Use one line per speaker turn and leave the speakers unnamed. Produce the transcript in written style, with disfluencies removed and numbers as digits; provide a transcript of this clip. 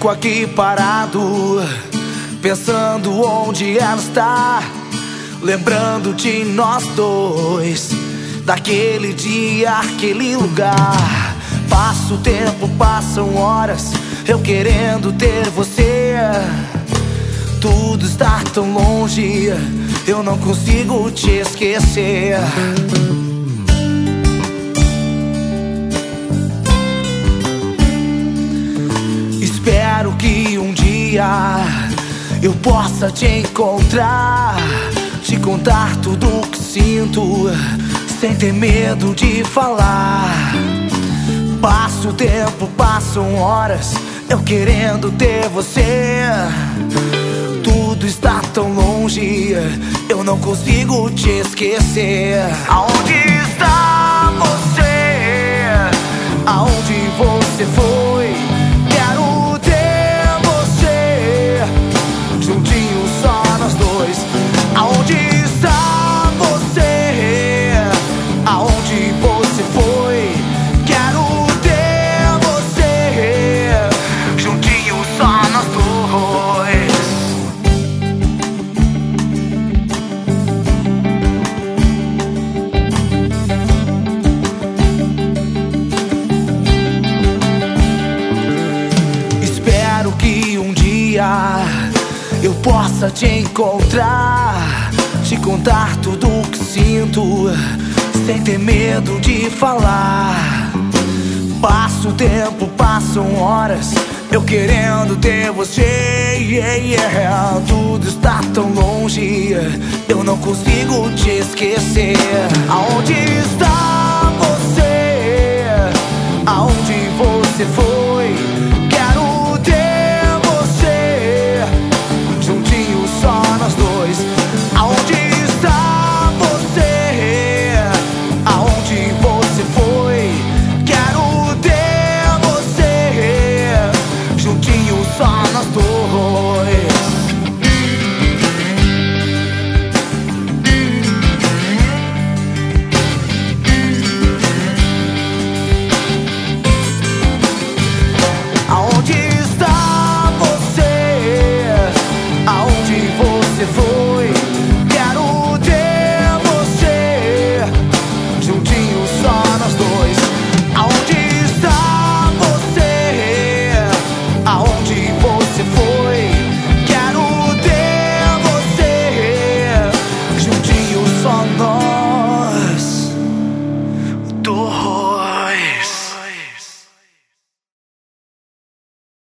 Fico aqui parado, pensando onde ela está, lembrando de nós dois, daquele dia, aquele lugar. Passa o tempo, passam horas, eu querendo ter você. Tudo está tão longe, eu não consigo te esquecer. Espero que um dia eu possa te encontrar, te contar tudo o que sinto, sem ter medo de falar. Passa o tempo, passam horas, eu querendo ter você. Tudo está tão longe, eu não consigo te esquecer. Aonde está você? Aonde você foi? Quero ter você juntinho, só nós dois. Aonde está você? Aonde você foi? Quero ter você juntinho, só nós dois. Espero que um dia eu possa te encontrar, te contar tudo o que sinto, sem ter medo de falar. Passa o tempo, passam horas, eu querendo ter você. Tudo está tão longe, eu não consigo te esquecer. Aonde está você? Aonde você foi?